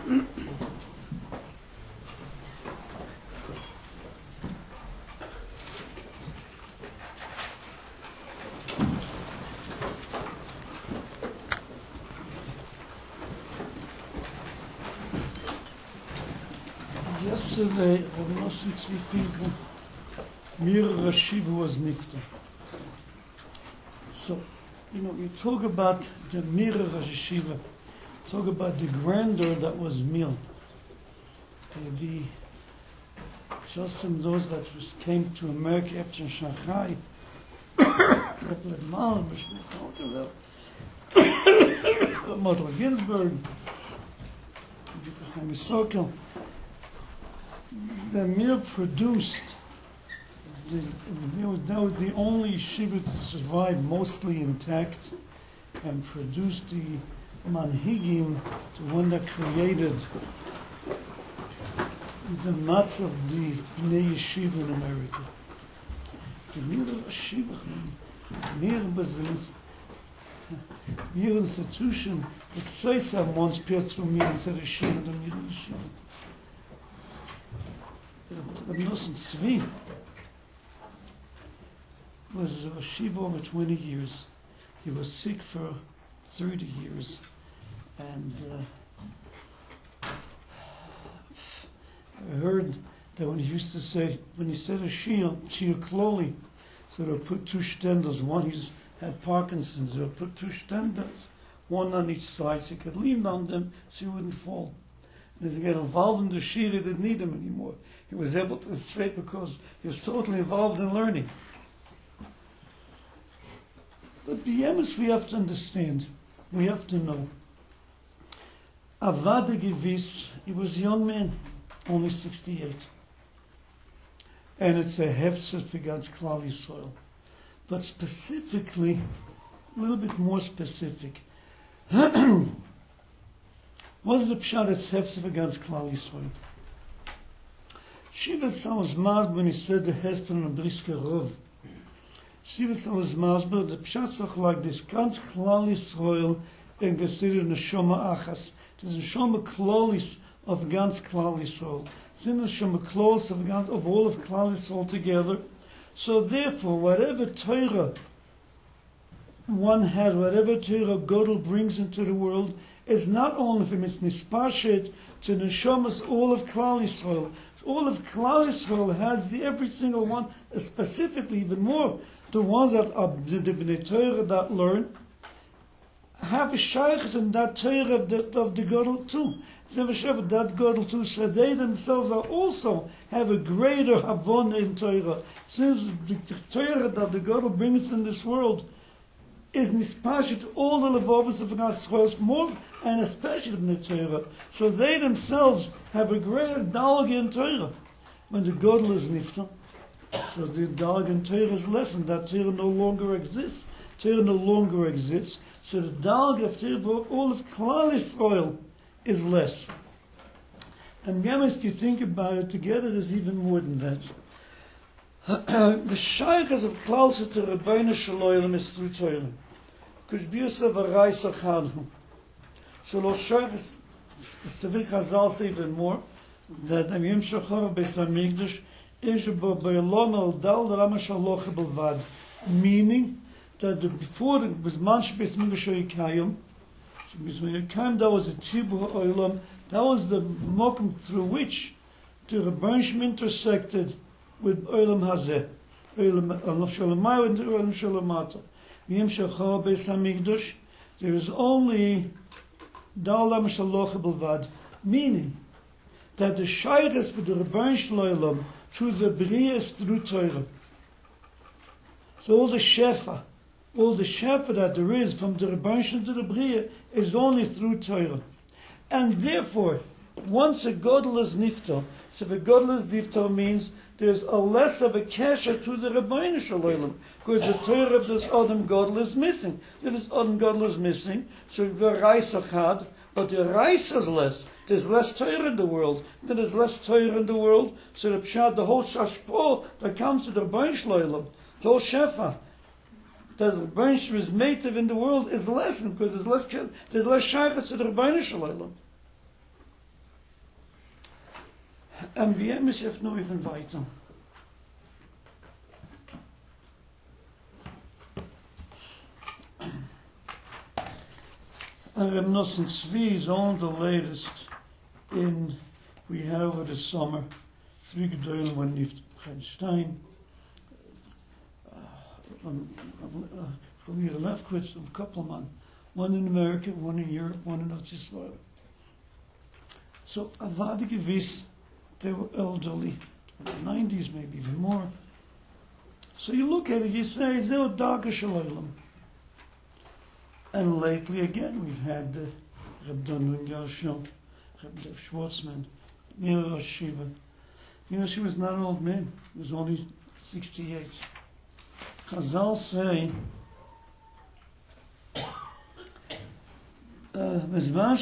Yesterday, Rav Nosson Tzvi Finkel, Mir Rashiv was nifta. So, you talk about the Mir Rashiva, talk about the grandeur that was Mil. The just from those that came to America after Shanghai, Mother Ginsburg, Sokol, the Mir produced, that was the only yeshiva to survive mostly intact and produced the manhigim, the one that created the nuts of the Bnei Yeshiva in America. The Mir Yeshiva, Mir institution, that Tzeisam once pierced through me and said Yeshiva, the Mir Yeshiva. Rav Nosson Tzvi was a yeshiva over 20 years. He was sick for 30 years. And I heard that when he used to say, when he said a shiur kloli, so they'll put two shtenders, one he's had Parkinson's, they'll put two shtenders, one on each side, so he could lean on them so he wouldn't fall. And as he got involved in the shiur, he didn't need them anymore. He was able to straight because he was totally involved in learning. But the emes we have to understand, we have to know. Avada Gevis, he was a young man, only 68. And it's a hefzer for God's Klal Yisrael. But specifically, a little bit more specific. What is the pshat it's hefzer for God's Klal Yisrael? Shiva Tzal was masber when he said the hesper and brisker rov. Shiva Tzal was masber, the pshat is like this. Ganz Klal Yisrael and considered neshama achas. It is neshama klolis of ganz Klal Yisrael. It's in the neshama klolis of all of Klal Yisrael together. So therefore, whatever Torah one has, whatever Torah Godel brings into the world, is not only from its nispashet to neshamas all of Klal Yisrael. All of Klal Yisrael has every single one, specifically even more, the ones that are the Bnei Torah that learn, have a shaykhs in that Torah of the Godel too. It's never sure that Godel too, so they themselves are also have a greater havon in Torah. Since the Torah that the Godel brings in this world is nispashit all the levovos of God's more, and especially the Torah. So they themselves have a greater dalg in Torah. When the Godel is nifta, so the dalg in Torah is lessened. That Torah no longer exists. Torah no longer exists. So the dalg of Torah, all of Klal Yisrael, is less. And again, if you think about it together, there's even more than that. The shaykhs of Klal Yisrael to Rabbeinu Shalom is through Torah. Kushbiusa v'raisa chadhu. So lo shaykhs, specific Chazal say even more, that am yom shachar beis hamikdash is b'olam al dal rama shaloch belvad. Meaning that before the Bisman Beis Hamikdash Yikayim, so Beis Hamikdash, that was a Tibur Olam, that was the mokum through which the Rebbeinu Shem intersected with Olam Hazeh, Olam Shalamayim and Olam Shalamata. Yom Shachar Beis Hamikdash, there is only Dal Rama Shaloch Belvad, meaning that the shaykhs for the Rebbeinu Shalom through the Bria is through Torah. So all the shefa that there is from the Rebbeinu to the Bria is only through Torah. And therefore, once a Godel is nifta, so if a Godel is nifta means there's a less of a kasha to the Rebbeinu Shalom, because the Torah of this Adam Godel is missing. If this Adam Godel is missing, so the Reis Achad, but the Reis is less. There's less Torah in the world. Then there's less Torah in the world, so the Pshat, the whole Shashpo that comes to the Rebbeinu Shalom, the whole Shefa, that the Rebbeinu Shalom is native in the world is lessened, because there's less shaykhs to the Rebbeinu Shalom. Und wir müssen jetzt noch even weiter. Reb Nosson Tzvi is on the latest we had over the summer, 3 gedolim, one lift Stein, from here Lefkowitz of Koppelman, one in America, one in Europe, one in Israel. So avade gewiss, they were elderly, in the 90s, maybe even more. So you look at it, you say, Zeo Daga Shalom. And lately again, we've had Reb Donun Gershon, Reb Lev Schwartzman, Mira Shiva. You know, she was not an old man. He was only 68. Chazal say, Bezman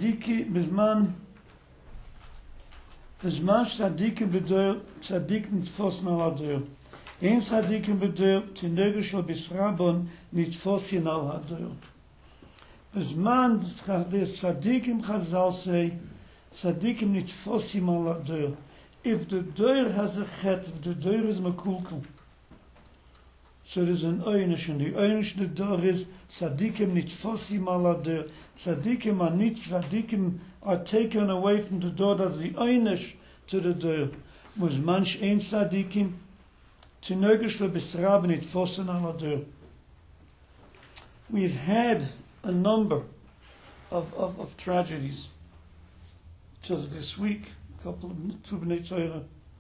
tzadikim b'doyer, tzadik nitfos al hadoyer. Ein tzadikim b'doyer, tinegu shel bisrabon nitfosin al hadoyer. Bezman the tzadikim, Chazal say, tzadikim nitfosim al hadoyer. If the doyer has a chet, if the doyer is makulkel, so there's an einish, and the einish the door is tzadikim nitfosim al hadoyer. Tzadikim are taken away from the door. That's the einish to the door. Was manch ein tzadikim tinogesh le bisrab nitfosin al hadoyer. We've had a number of tragedies just this week. Couple of two Bnei Torah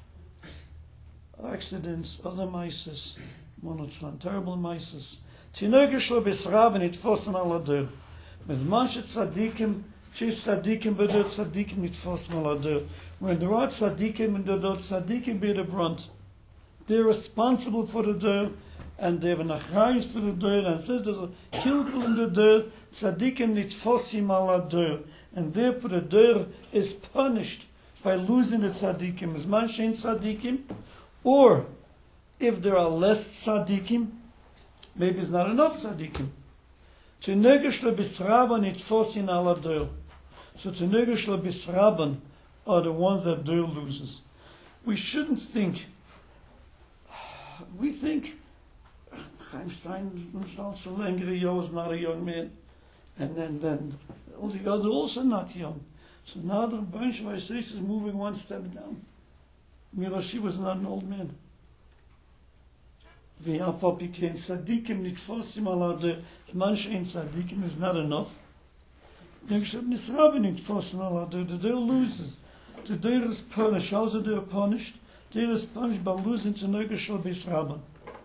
accidents, other mices, monotzlan, terrible mices. Tinogesh lo bisrab nitfosin al hadoyer. Bezman shetzadikim, she's tzadikim b'der tzadikim nitfosin al hadoyer. When there are tzadikim and the tzadikim bear the brunt, they're responsible for the doyer, and they have an achrayus for the doyer, and says there's a kilkel in the doyer, tzadikim nitfosim al hadoyer, and therefore the doyer is punished by losing the tzadikim. As man shein tzadikim, or if there are less tzadikim, maybe it's not enough tzadikim. Tnegesh lebisraban nitfosin al hadoyer. So tnegesh lebisraban are the ones that doyer loses. We shouldn't think. We think Chaim Stein is not a young man, and then all the others also not young. So now the bunch of Israelis is moving one step down. Mirashi was not an old man. V'yafal pikein tzadikim nitfosim al hadoyer. Man shein tzadikim is not enough. Negshav nisraben nitfosim al hadoyer. The doyer loses. The doyer is punished. How's the doyer punished? The doyer is punished by losing to negesh lo bisraben.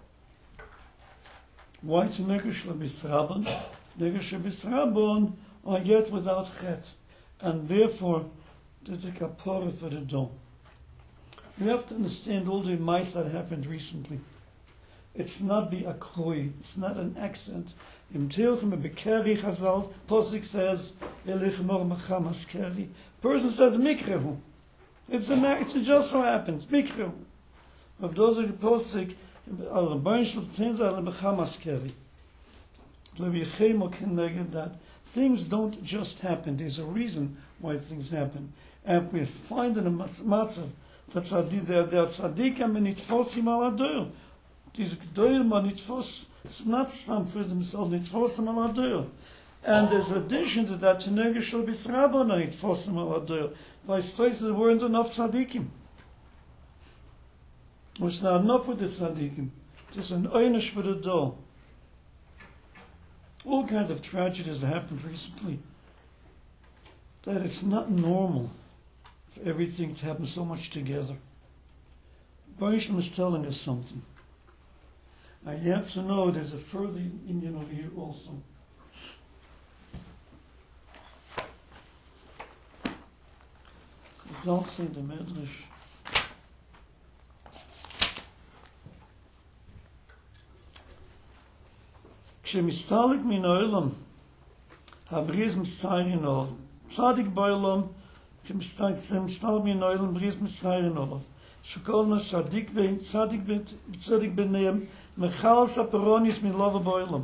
Why to negesh lo bisraben? Negesh lo bisraben are yet without chet, and therefore there's a kapara for the dom. We have to understand all the mice that happened recently. It's not the akroi, it's not an accident. Im Tilchem Bekeri Chazal, Posik says, Elich Mor Machamas Keri. Person says Mikrehu. It just so happens, Mikrehu. Of those are the Posik, Al Banshal Tenza Al Machamas Keri. That things don't just happen. There's a reason why things happen. And we find in the matzah that they're tzadikim and nitfosim al hadoyer. These gedolim are nitfos. It's not stam for themselves. Nitfosim al hadoyer. And there's addition to that. Tnegesh shel bisrabon nitfosim al hadoyer. Vice versa, there weren't enough tzadikim. It's not enough for the tzadikim. There's an einish for the door. All kinds of tragedies that happened recently. That it's not normal for everything to happen so much together. Barishlam is telling us something. Now you have to know there's a further Indian over here also. Chazal say the Medrash. כשמסתלק מן העולם, הבריז מצטיירין עליו. צדיק בעולם, כשמסתלק מן העולם, בריז מצטיירין עליו. שכל מה צדיק ביניהם, מחל ספרוניס מלובה בעולם.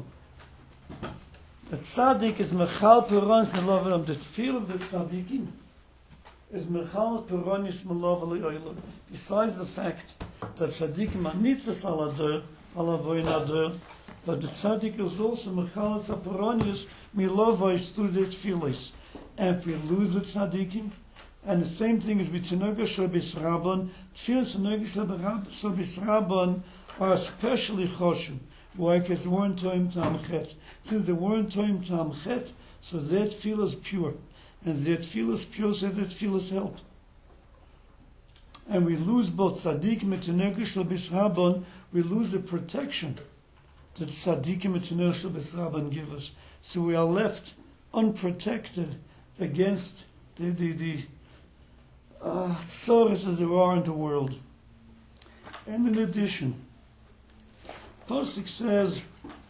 The tzaddik is mechal peronis melav. The feel of the tzaddikim is Mechal Peronis Melovali Oilam. Besides the fact that tzaddikim are not for Saladur, Alavoinadur, but the tzaddik is also Mechal Peronis Melovai through the tefillos. And if we lose the tzaddikim, and the same thing is with Tinoga Shobis Rabban, tefillos Tinoga Shobis Rabban are especially choshev. Why? Because they weren't toim tam chet. Since they weren't toim tam chet, so that tefillah is pure. And that tefillah is pure, so that tefillah help. And we lose both tzaddikim and Tinoga Shobis Rabban, we lose the protection that tzaddikim and Tinoga Shobis Rabban give us. So we are left unprotected against the sorrows that there are in the world. And in addition, Pasuk says,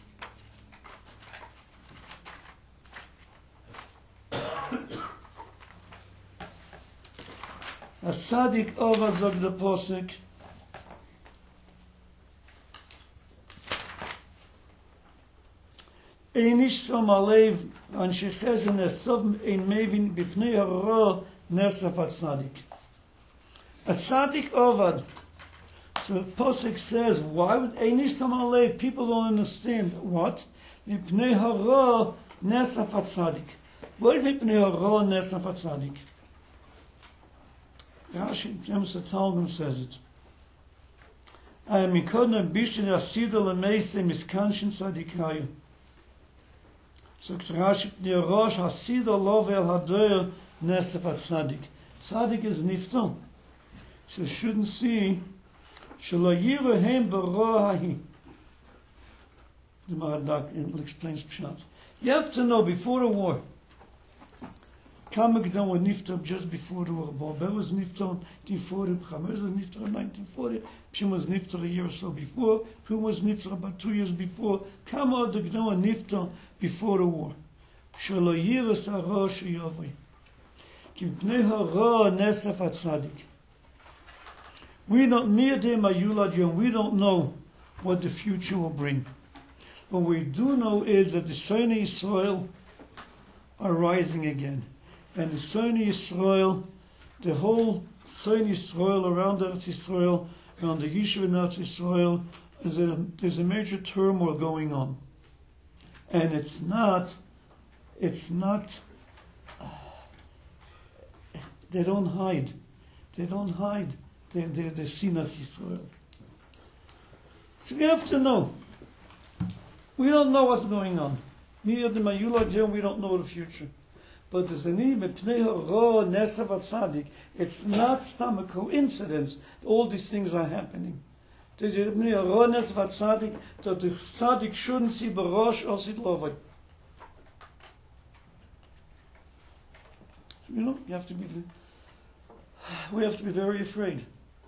a tzaddik over zog the Pasuk, Einish som alev an shechezen esov ein mevin b'pnei hara nesaf tzaddik. A tzaddik ovad. So Pasuk says, why would Einish som alev? People don't understand what b'pnei hara nesaf tzaddik. What is b'pnei hara nesaf tzaddik? Rashi, James the Talmud says it. I am mikodem bishul asida lemeise miskanshin tzaddikayu. So Rashi, the Rosh Hasida Lovel Hadoyer Nesef Tzaddik. Tzaddik is nifton. So you shouldn't see Shelo Yirehem Barohahi. The Maradak explains Pshat. You have to know before the war. Kamek was nifton just before the war. Bober was nifton 1940. Chamer was nifton in 1940. Pshim was nifton a year or so before. Pum was nifton about 2 years before. Kamek was nifton before the war. Shelo yiras hara sheyavoi. Ki pnei hara nesef tzaddik. We don't know what the future will bring. What we do know is that the Sonei Yisrael are rising again. And the Sonei Yisrael, the whole Sonei Yisrael around Eretz Yisrael, around the Yishuv in Eretz Yisrael, there's a major turmoil going on. And it's not, they don't hide. They're Sinat Yisrael. So we have to know. We don't know what's going on. We don't know the future. But there's a need, it's not stam a coincidence that all these things are happening. There's a that the tzaddik shouldn't see barosh or sidlovai. You know, we have to be very afraid.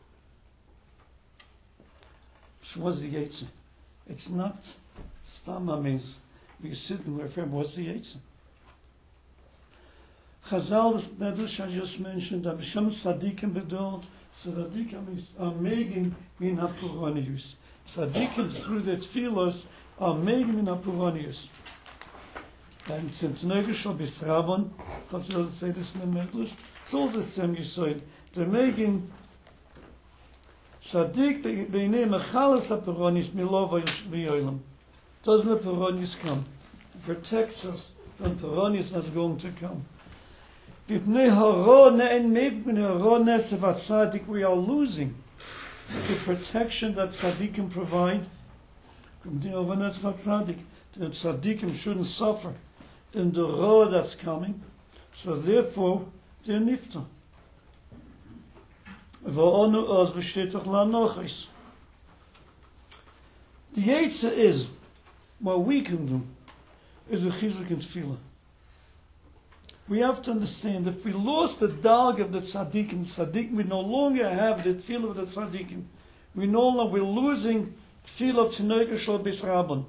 So what's the Yetzer? It's not stama means we sit and we're afraid. What's the Yetzer? Chazal, the Medrash I just mentioned, that B'Shem Tzadikim Bedol, so Tzadikim are making min ha'puranius. Tzadikim through the tefillos are making min ha'puranius. And Tinoga Shobis Rabban, I thought you would say this in the Medrash, it's all the same you said. They're making Tzadik b'inei mechalas ha'puranius milov v'yolam. Doesn't the puranius come? It protects us from puranius that's going to come. We are losing the protection that tzaddikim provide. The tzaddikim shouldn't suffer in the road that's coming, so therefore they're nifta. The Yetzer is, what we can do, is a chizuk in tefillah. We have to understand, if we lost the dag of the tzaddikim, we no longer have the tefillah of the tzaddikim. We're losing tefillah of Tinoga Shobis Rabban.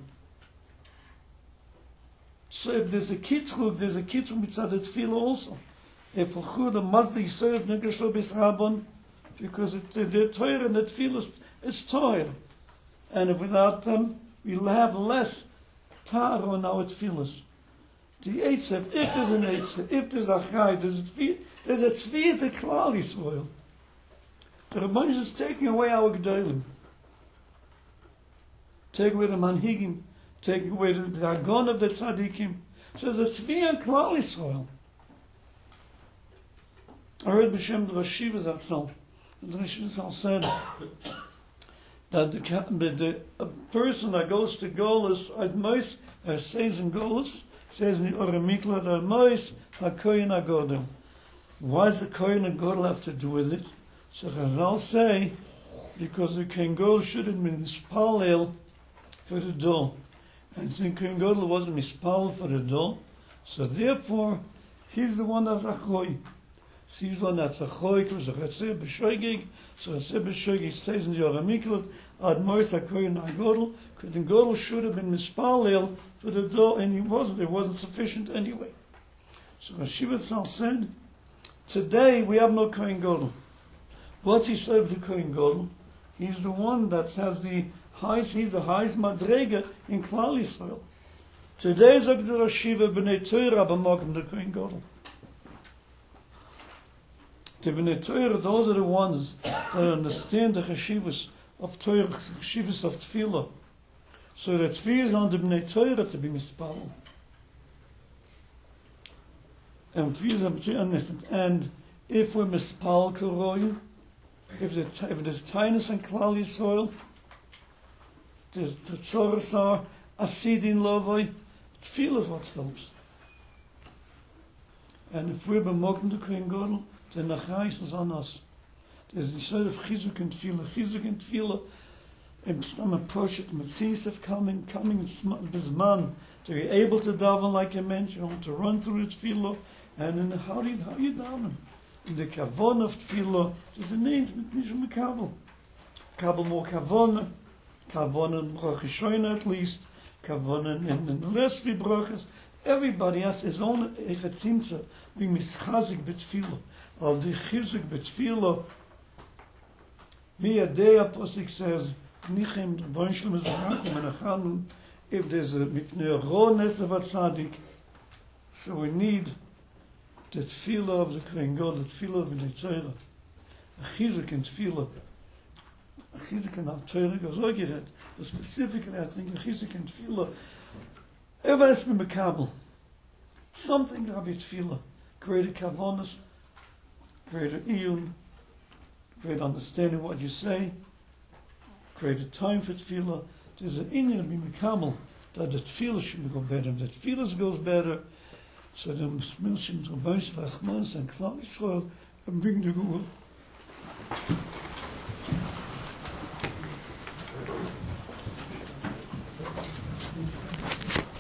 So if there's a kitrug mitzad the tefillah also. If we chud a mazda yisrael of Tinoga Shobis Rabban, because they're Torah and the tefillah is Torah. And if without them, we'll have less Torah on our tefillahs. the Eitzev, if there's an Eitzev, if there's a Chai, there's a Tzvi, it's a Klal Yisrael. The Rebbeinu is taking away our Gedolim. Take away the Manhigim, take away the Agon of the Tzadikim. So there's a Tzvi and Klal Yisrael. I heard B'Shem the Rosh Yeshiva Zatzal. The Rosh Yeshiva Zatzal said that a person that goes to Golus, at most, says in Golus, says in the Orah Mikla, that most HaKoyin HaGodel. Why does the Koyin HaGodel have to do with it? So Chazal say, because the Koyin Gadol should have been mispalel for the Dol. And since Koyin Gadol wasn't mispalel for the Dol, so therefore, he's the one that's Achoy. So he's the one that's Achoy, because the Chatzeh B'Shoigig, so Chatzeh B'Shoigig stays in the Orah Mikla, Ad Mois HaKoyin HaGodel, because the Gadol should have been mispalel for the Dol, and he wasn't. It wasn't sufficient anyway. So Shiva Tzal said, today we have no Koyin Gadol. What's he say of the Koyin Gadol? He's the one that has the highest, he's the highest madrega in Klal Yisrael. Today is the Rosh Yeshiva B'nai Torah b'makom the Koyin Gadol. The B'nai Torah, those are the ones that understand the cheshivas of Torah, cheshivas of Tefillah. So that Tefillah is on the B'nai Torah to be mispalel. And if we're mispal koroyu, if there's tinus and Klal Yisrael, there's the tzoros are asidin lovoi, tefillah is what helps. And if we're b'mokum the Koyin Gadol, then the chayis is on us. There's the sort of chizuk and tefillah, and some approach it, mitzvah coming bizman, to be able to daven like you mentioned, to run through the tefillah. And in the, how you daven? In the kavon of tefillah, there's a name with Mishum Kabel. Kabel more kavon in Brach Hashoyna at least, kavon in the less brachas. Everybody has his own echatimtza, being mischazik b'tefillah. Al the chizuk b'tefillah, Miyadei Apostle says, Nichem, the Bon Shlem is Menachanun, if there's a mipnei ro nesav tzaddik, so we need the tefillah of the Koyin Gadol, the tefillah of the Torah, a chizuk in tefillah, a chizuk in Torah goes like that, but specifically I think a chizuk in tefillah, everybody has to be mekabel, something to be tefillah, greater kavonas, greater iyun, great understanding of what you say, greater time for tefillah. There's an inyan to be mekabel that the tefillah should go better. The tefillah goes better, so the Milshim Rabbeinu Rachmanis and Klal Yisrael and bring the Gula.